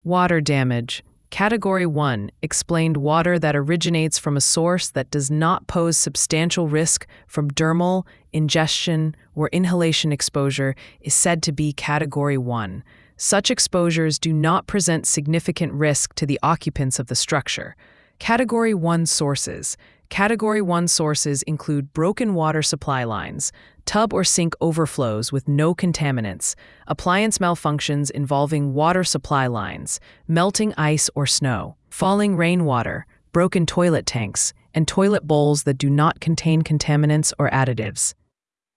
Water damage. Category 1 explained water that originates from a source that does not pose substantial risk from dermal, ingestion, or inhalation exposure is said to be Category 1. Such exposures do not present significant risk to the occupants of the structure. Category 1 sources. Category 1 sources include broken water supply lines, tub or sink overflows with no contaminants, appliance malfunctions involving water supply lines, melting ice or snow, falling rainwater, broken toilet tanks, and toilet bowls that do not contain contaminants or additives.